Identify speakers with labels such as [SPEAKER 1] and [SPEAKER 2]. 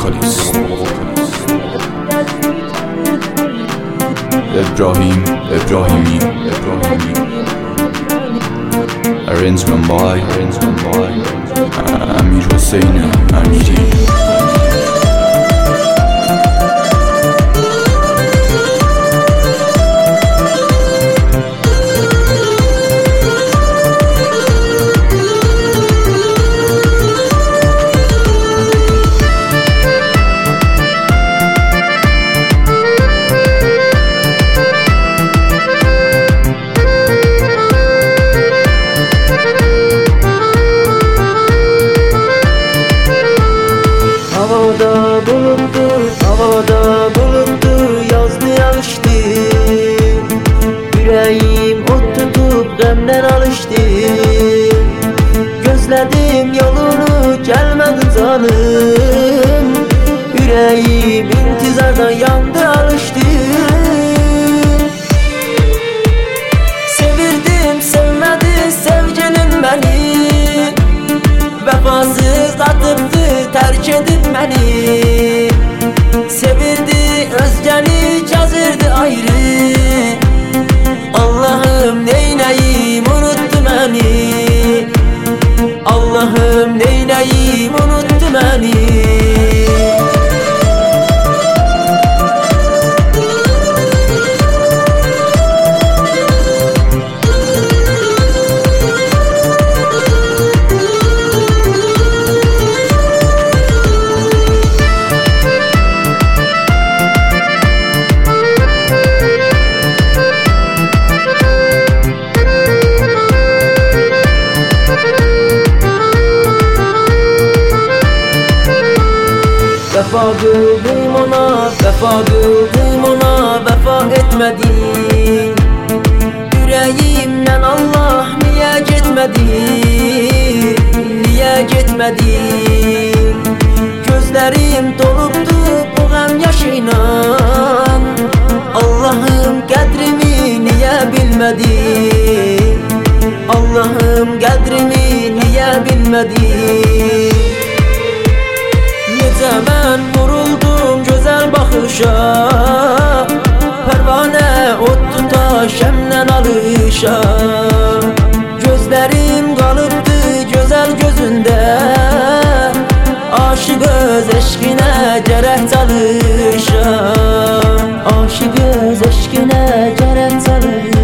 [SPEAKER 1] vocalist Ebrahimi. Arrangement by Amir Hussein Amiri.
[SPEAKER 2] Havada buluttu, yazdı yağıştı. Yüreğim ot tutup gemden alıştı. Gözledim yolunu, gelmedin zalim. Yüreğim intizardan yandı, alıştı. Sevirdim, sevmedi sevgilim beni. Vefasız atıptı, terk edip beni. Sevirdi, özgeni cazırdı ayrı. Allah'ım neyneyim, unuttu beni. Allah'ım neyneyim, unuttu beni. Vefa kıldım ona, vefa kıldım ona, vefa etmedi. Yüreğimden Allah niye gitmedi, niye gitmedi? Gözlerim doluptu bu gam yaşıyla. Allah'ım kadrimi niye bilmedi? Allah'ım kadrimi niye bilmedi? Necə mən vuruldum gözəl baxışa. Pərvanə ot tuta şəmdən alışa. Gözlərim qalıbdı gözəl gözündə. Aşıq öz eşqinə gərək çalışa. Aşıq öz eşqinə gərək çalışa.